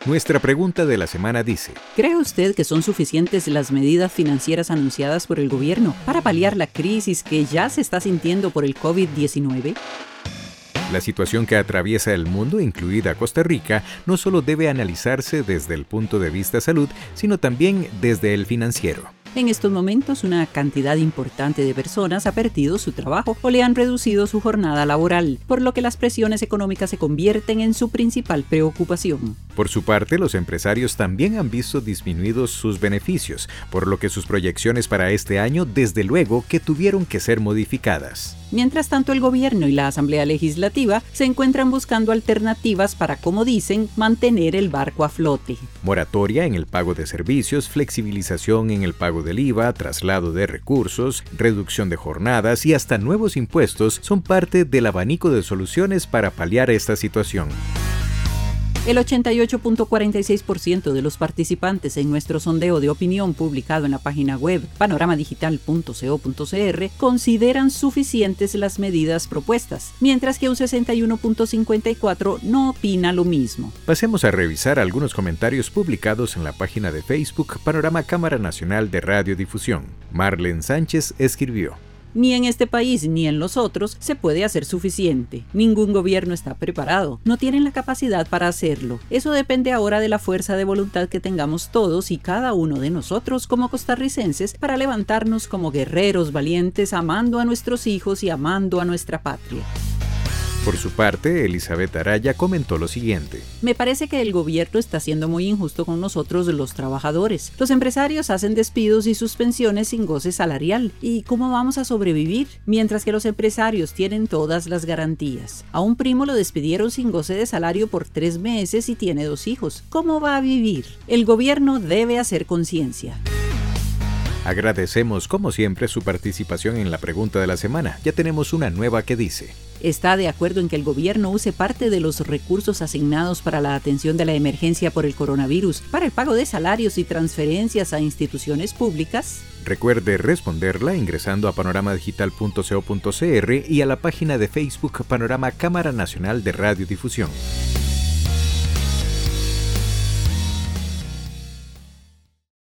Nuestra pregunta de la semana dice: ¿Cree usted que son suficientes las medidas financieras anunciadas por el gobierno para paliar la crisis que ya se está sintiendo por el COVID-19? La situación que atraviesa el mundo, incluida Costa Rica, no solo debe analizarse desde el punto de vista salud, sino también desde el financiero. En estos momentos, una cantidad importante de personas ha perdido su trabajo o le han reducido su jornada laboral, por lo que las presiones económicas se convierten en su principal preocupación. Por su parte, los empresarios también han visto disminuidos sus beneficios, por lo que sus proyecciones para este año, desde luego, que tuvieron que ser modificadas. Mientras tanto, el gobierno y la Asamblea Legislativa se encuentran buscando alternativas para, como dicen, mantener el barco a flote. Moratoria en el pago de servicios, flexibilización en el pago del IVA, traslado de recursos, reducción de jornadas y hasta nuevos impuestos son parte del abanico de soluciones para paliar esta situación. El 88.46% de los participantes en nuestro sondeo de opinión publicado en la página web panoramadigital.co.cr consideran suficientes las medidas propuestas, mientras que un 61.54% no opina lo mismo. Pasemos a revisar algunos comentarios publicados en la página de Facebook Panorama Cámara Nacional de Radiodifusión. Marlene Sánchez escribió: Ni en este país ni en los otros se puede hacer suficiente. Ningún gobierno está preparado. No tienen la capacidad para hacerlo. Eso depende ahora de la fuerza de voluntad que tengamos todos y cada uno de nosotros como costarricenses para levantarnos como guerreros valientes, amando a nuestros hijos y amando a nuestra patria. Por su parte, Elizabeth Araya comentó lo siguiente: Me parece que el gobierno está siendo muy injusto con nosotros los trabajadores. Los empresarios hacen despidos y suspensiones sin goce salarial. ¿Y cómo vamos a sobrevivir? Mientras que los empresarios tienen todas las garantías. A un primo lo despidieron sin goce de salario por 3 meses y tiene 2 hijos. ¿Cómo va a vivir? El gobierno debe hacer conciencia. Agradecemos, como siempre, su participación en la pregunta de la semana. Ya tenemos una nueva que dice: ¿Está de acuerdo en que el gobierno use parte de los recursos asignados para la atención de la emergencia por el coronavirus para el pago de salarios y transferencias a instituciones públicas? Recuerde responderla ingresando a panoramadigital.co.cr y a la página de Facebook Panorama Cámara Nacional de Radiodifusión.